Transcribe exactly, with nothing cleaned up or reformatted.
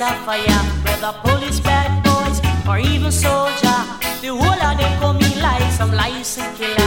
a fire, whether police, bad boys, or even soldier. The whole of them coming like some license killer.